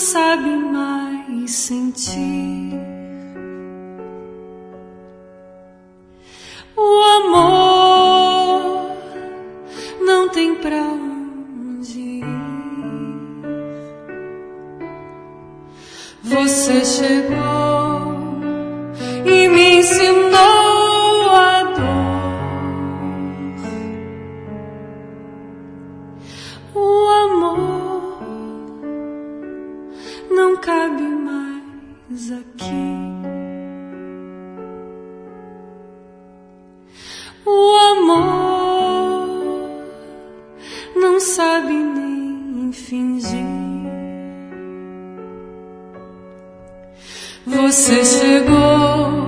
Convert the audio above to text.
sabe mais sentir. O amor não tem pra onde ir. Você chegou e me ensinou a dor. O amor não cabe mais aqui. O amor não sabe nem fingir. Você chegou